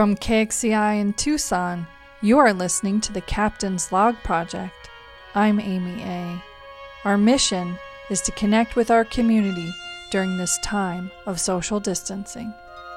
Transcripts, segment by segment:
From KXCI in Tucson, you are listening to the Captain's Log Project. I'm Amy A. Our mission is to connect with our community during this time of social distancing.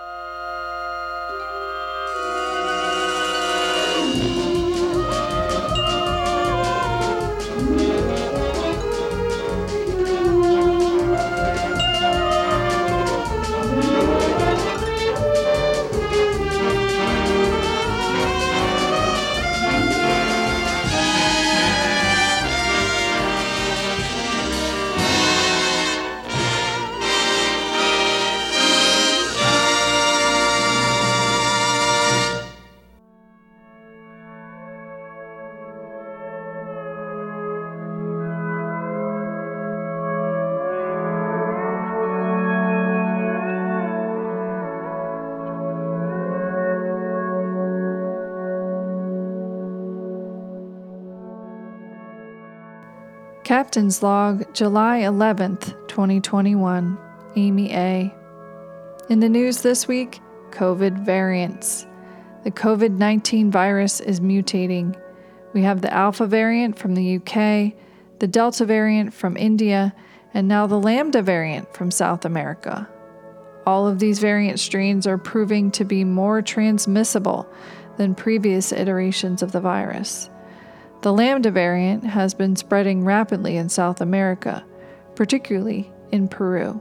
Captain's Log, July 11th, 2021, Amy A. In the news this week, COVID variants. The COVID-19 virus is mutating. We have the Alpha variant from the UK, the Delta variant from India, and now the Lambda variant from South America. All of these variant strains are proving to be more transmissible than previous iterations of the virus. The Lambda variant has been spreading rapidly in South America, particularly in Peru.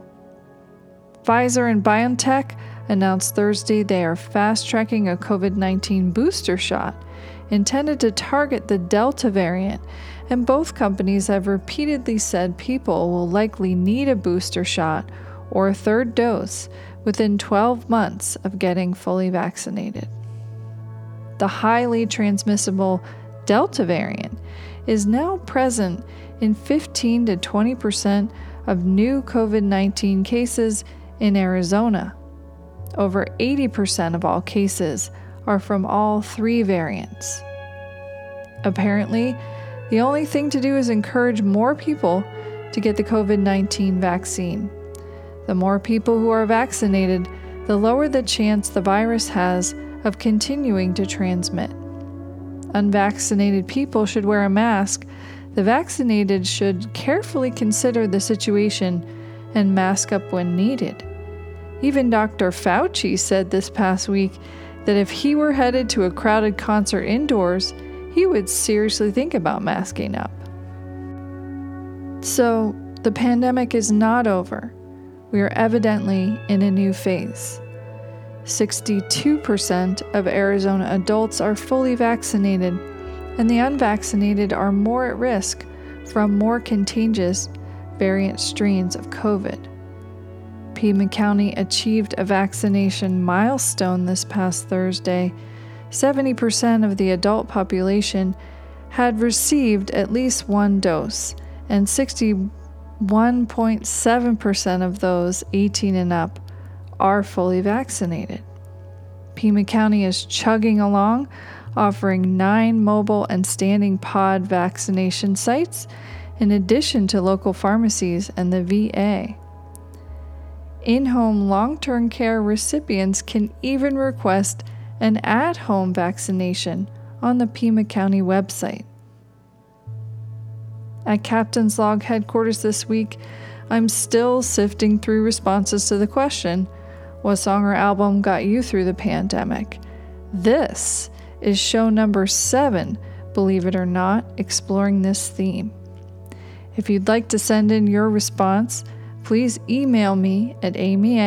Pfizer and BioNTech announced Thursday they are fast-tracking a COVID-19 booster shot intended to target the Delta variant, and both companies have repeatedly said people will likely need a booster shot or a third dose within 12 months of getting fully vaccinated. The highly transmissible Delta variant is now present in 15 to 20% of new COVID-19 cases in Arizona. Over 80% of all cases are from all three variants. Apparently, the only thing to do is encourage more people to get the COVID-19 vaccine. The more people who are vaccinated, the lower the chance the virus has of continuing to transmit. Unvaccinated people should wear a mask. The vaccinated should carefully consider the situation and mask up when needed. Even Dr. Fauci said this past week that if he were headed to a crowded concert indoors, he would seriously think about masking up. So, the pandemic is not over. We are evidently in a new phase. 62% of Arizona adults are fully vaccinated, and the unvaccinated are more at risk from more contagious variant strains of COVID. Pima County achieved a vaccination milestone this past Thursday. 70% of the adult population had received at least one dose, and 61.7% of those 18 and up are fully vaccinated. Pima County is chugging along, offering 9 mobile and standing pod vaccination sites, in addition to local pharmacies and the VA. In-home long-term care recipients can even request an at-home vaccination on the Pima County website. At Captain's Log headquarters this week, I'm still sifting through responses to the question, what song or album got you through the pandemic? This is show number 7, believe it or not, exploring this theme. If you'd like to send in your response, please email me at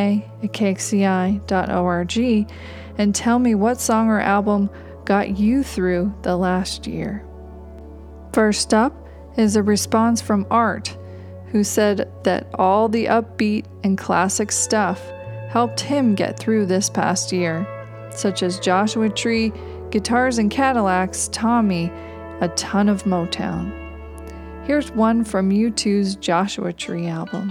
amya@kxci.org and tell me what song or album got you through the last year. First up is a response from Art, who said that all the upbeat and classic stuff helped him get through this past year, such as Joshua Tree, Guitars and Cadillacs, Tommy, a ton of Motown. Here's one from U2's Joshua Tree album.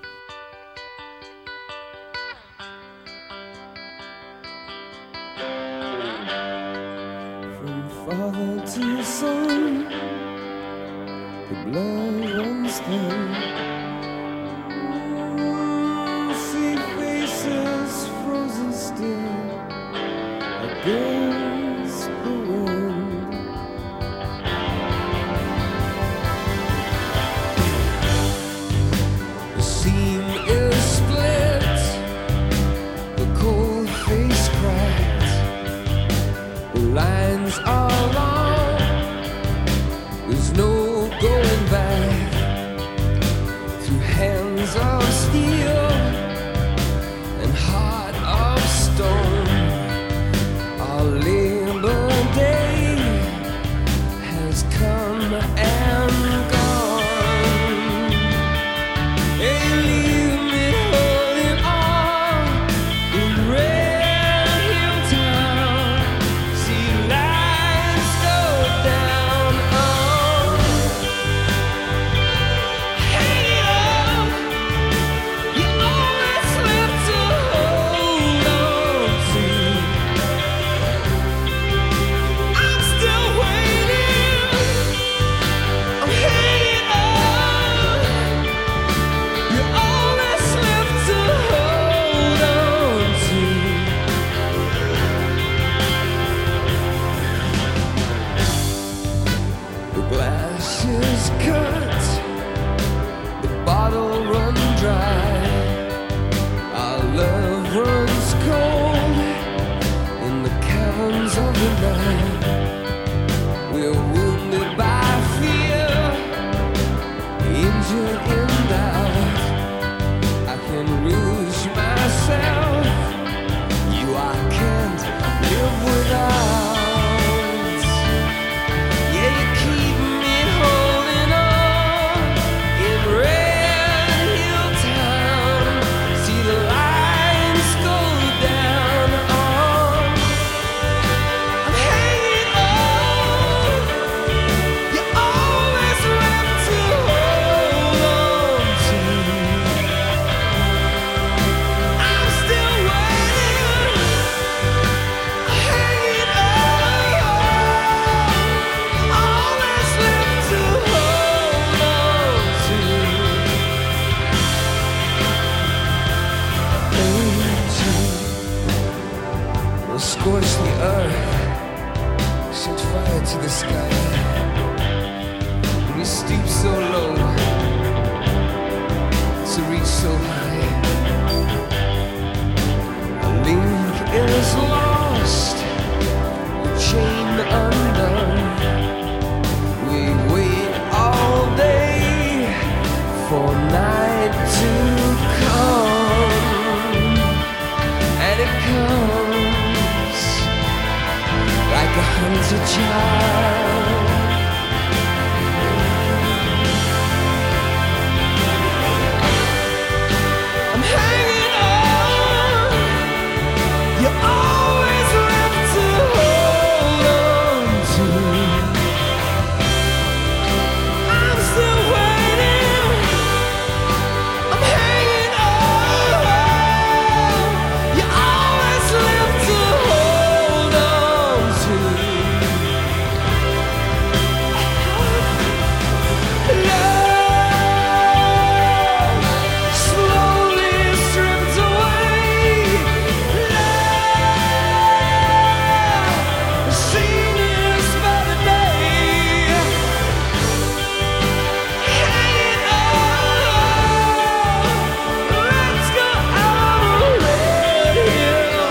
From father to son, the blood runs thin. See faces frozen still. whispering. The seam is split, the cold face cracked, the lines are long, there's no going back. Through hands of steel and heart of stone, our Labor Day has come and gone. Hey, leave me holding on in Red Hill Town. See lights go down on. Hang it up, you always left to hold on to. I'm still waiting, I'm hanging on. You always left to hold on to. The glass is cut, the bottle run dry, our love runs cold in the caverns of the night. We're wounded by fear, injured in doubt. I can lose myself, you I can't live without. Yeah, you keep me holding on in Red Hill Town. See the lines go down on. I'm hanging on. You always left to hold on to. I'm still waiting. I'm hanging on. Always left to hold on to. Angel will scorch the earth, set fire to the sky. We stoop so low to reach so high. A link is lost, the chain undone. We wait all day for night to come, and it comes like a hunted child. I'm hanging on. You always left to hold on to. I'm still waiting. I'm hanging on. You always left to hold on to. Love slowly stripped away. Love seen is by the day. Hanging on. Let's go out on Red Hill.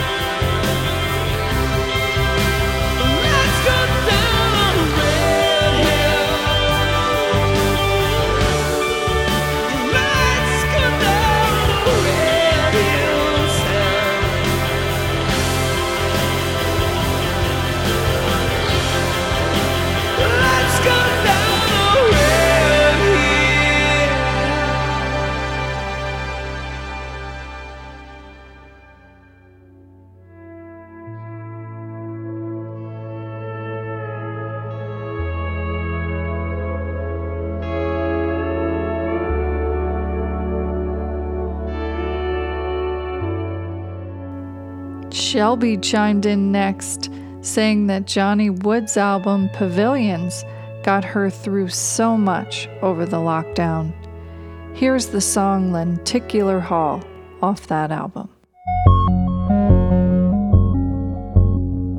Let's go down on Red Hill. Let's go down on Red Hill Town. Let's go down on Red Hill. Shelby chimed in next, saying that Johnny Wood's album Pavilions got her through so much over the lockdown. Here's the song Lenticular Hall off that album.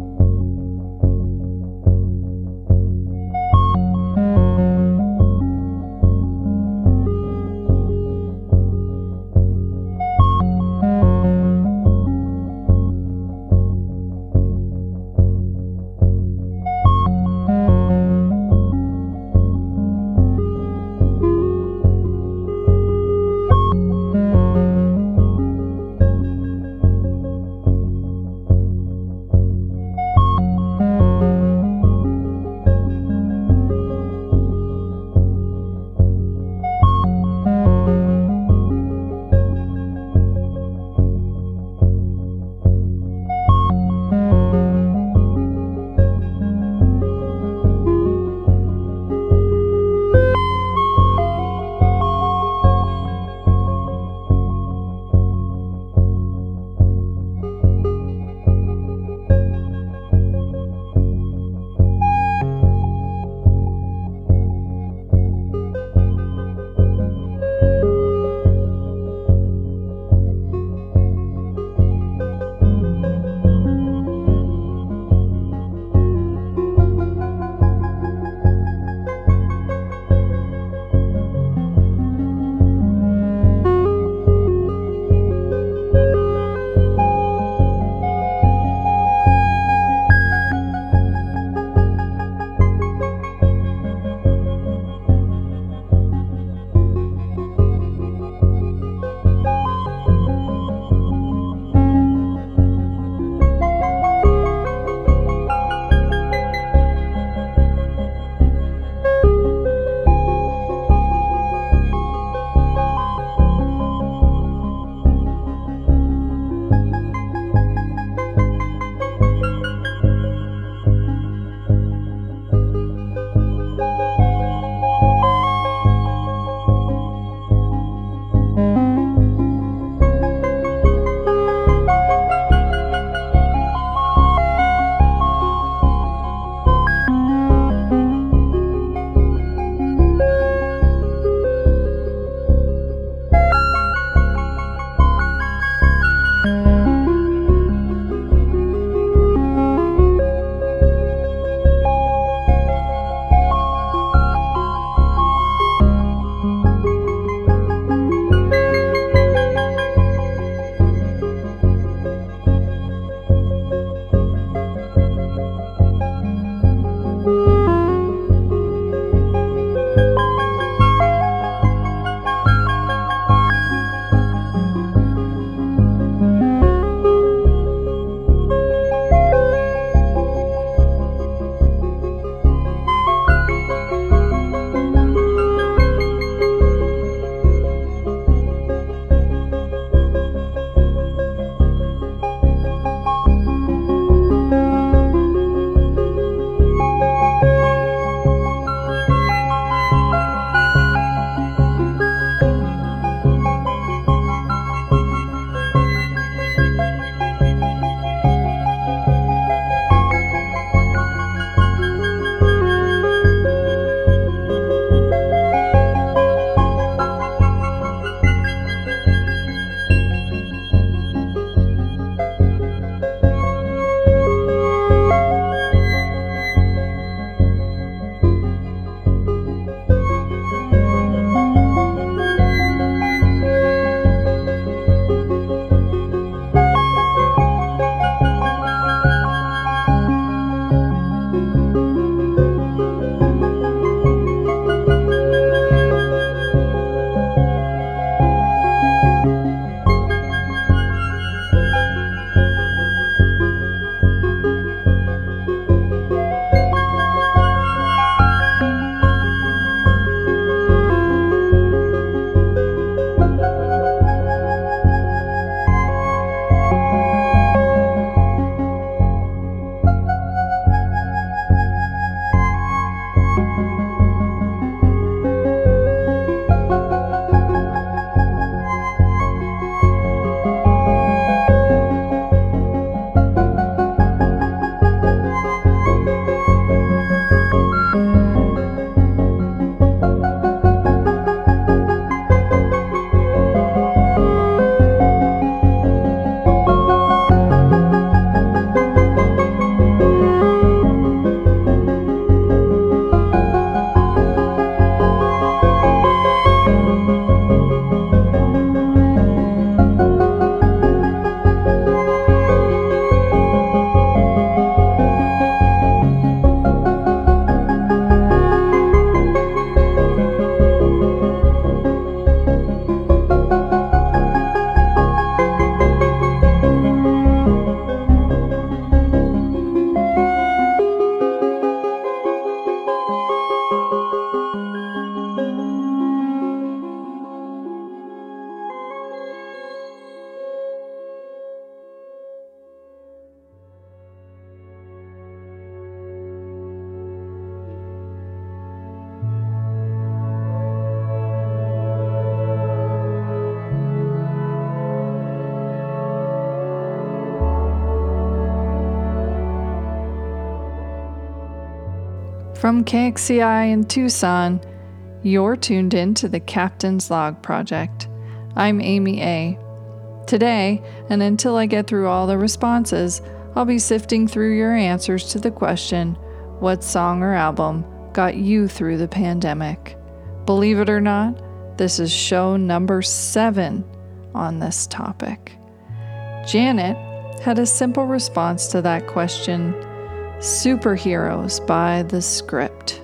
From KXCI in Tucson, you're tuned in to the Captain's Log Project. I'm Amy A. Today, and until I get through all the responses, I'll be sifting through your answers to the question, what song or album got you through the pandemic? Believe it or not, this is show number 7 on this topic. Janet had a simple response to that question, Superheroes by The Script.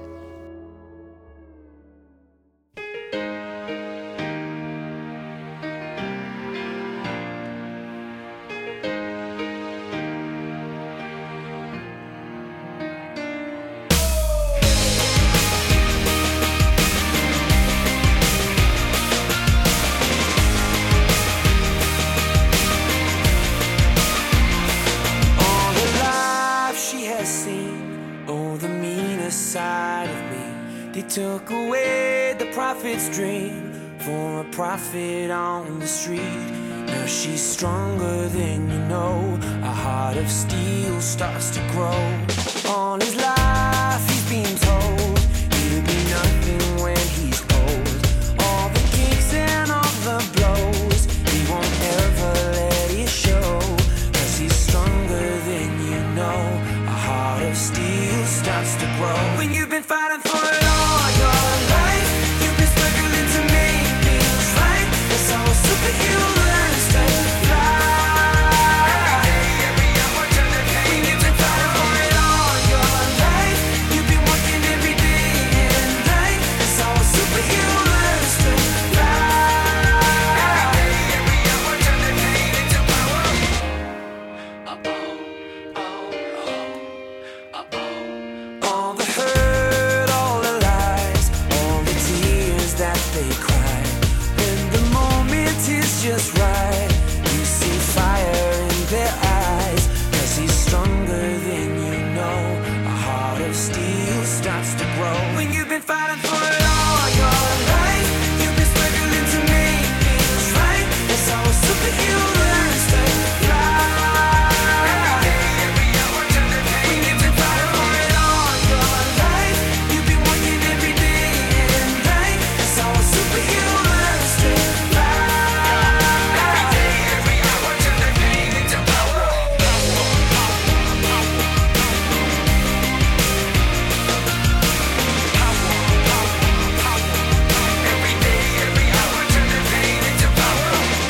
Took away the prophet's dream for a prophet on the street. Now she's stronger than you know. A heart of steel starts to grow. All his life he's been told he'll be nothing when he's old. All the kicks and all the blows, he won't ever let it show. 'Cause he's stronger than you know. A heart of steel starts to grow. When you've been fighting for it all your life, you've been struggling to make things right. That's how a superhero learns to fly. Every hour turn the page. When you've been fighting for it all your life, you've been working every day and night. That's how a superhero learns to fly. Every hour turn the pain into power. All the hurt, all the lies, all the tears that they cry. When the moment is just right, you see fire in their eyes. 'Cause he's stronger than you know. A heart of steel starts to grow. When you've been fighting for it all your life, you've been struggling to make things right. That's how a superhero learns to fly. Every hour turn the page. When you've been fighting for it all your life, you've been working every day and night. That's how a superhero learns to fly. Every hour turn the pain into power. Every day, every hour turn the pain into power.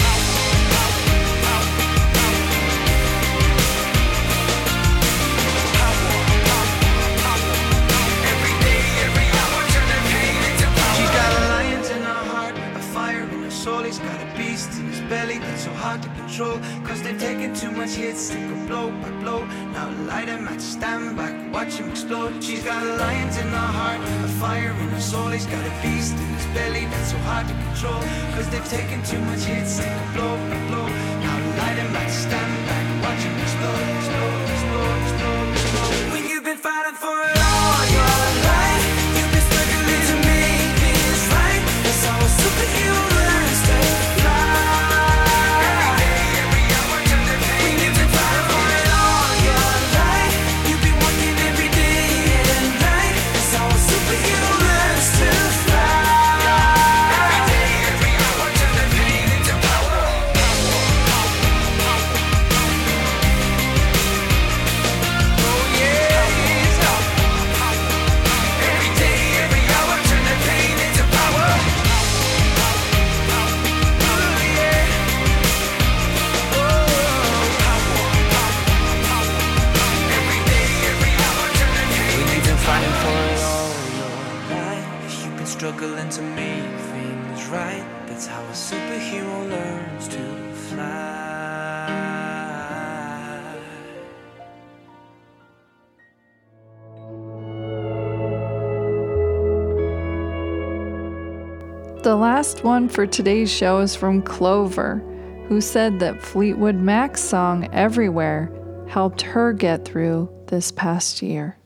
Every day, every hour turn the pain into power. She's got a lion in her heart, a fire in her soul. He's got a beast in his belly that's so hard to control. 'Cause they've taken too much hits, they go blow by blow. Now light him match, stand back, watch him explode. She's got a lion in her heart, a fire in her soul. He's got a beast in his belly that's so hard to control. 'Cause they've taken too much hits, they go blow by blow. Now light him match, stand back, watch him explode, explode, explode, explode, explode. When you've been fighting for it all your life, you've been struggling to make things right. That's how a superhero learns to fly. Every hour turn the page. When you've been fighting for it all your life, you've been working every day and night. That's how a superhero learns to fly. Every hour turn the pain into power. Oh yeah. Every day, every hour turn the pain into power. Oh yeah. Every day, every hour turn the pain When you've been fighting for it all your life, you've been struggling to make things right. That's how a superhero learns to fly. The last one for today's show is from Clover, who said that Fleetwood Mac's song Everywhere helped her get through this past year.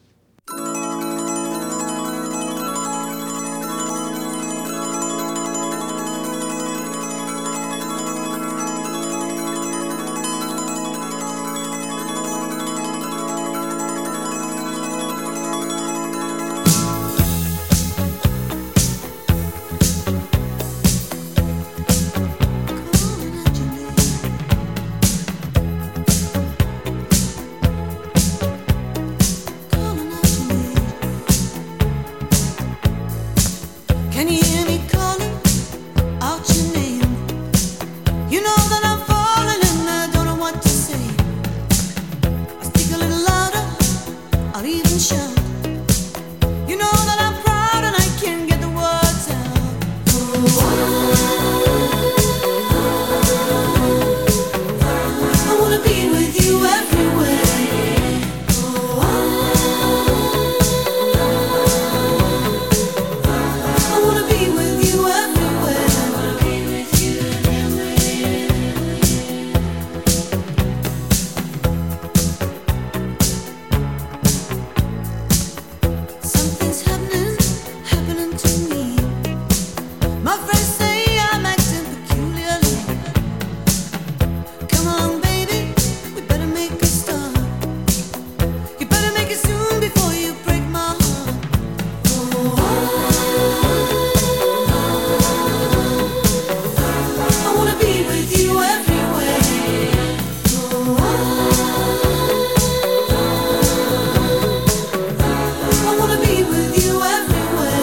even shout. You know that I'm proud and I can't get the words out. I wanna be with you everywhere. I wanna be with you everywhere. Something's happening to me. My friends say I'm acting peculiarly. Come on, baby, we better make a start. You better make it soon before you break my heart. I wanna be with you everywhere. I wanna be with you everywhere.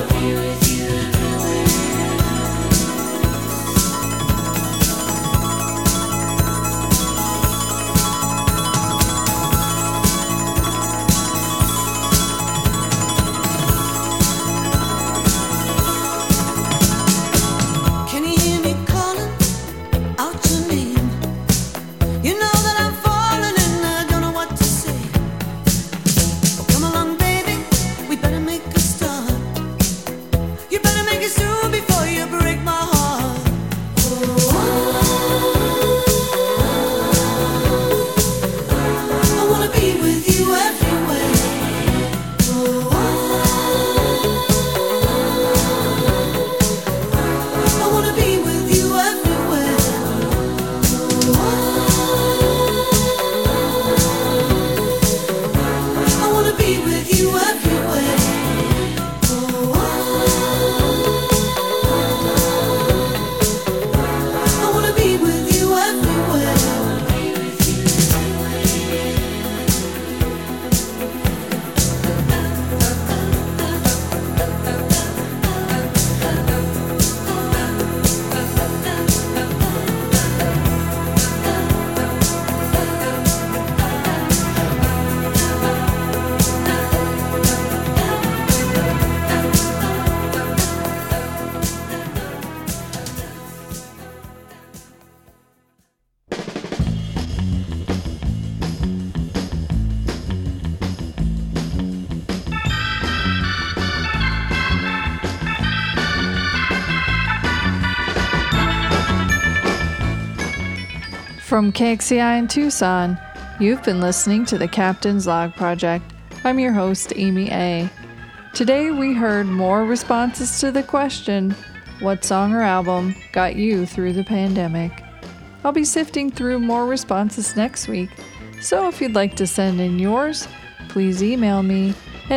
Can you hear me calling out your name? You know that I'm falling and I don't know what to say. Come along, baby, we better make a start. You better make it soon before you break my heart. I wanna be with you everywhere. I wanna be with you everywhere. I wanna be with you everywhere. I wanna be with you everywhere. From KXCI in Tucson, you've been listening to the Captain's Log Project. I'm your host, Amy A. Today we heard more responses to the question, what song or album got you through the pandemic? I'll be sifting through more responses next week, so if you'd like to send in yours, please email me at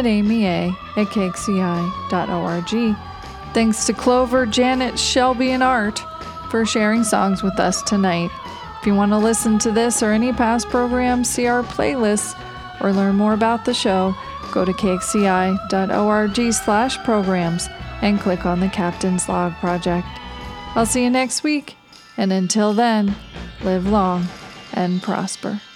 amya@kxci.org. Thanks to Clover, Janet, Shelby, and Art for sharing songs with us tonight. If you want to listen to this or any past programs, see our playlists, or learn more about the show, go to kxci.org/programs and click on the Captain's Log Project. I'll see you next week, and until then, live long and prosper.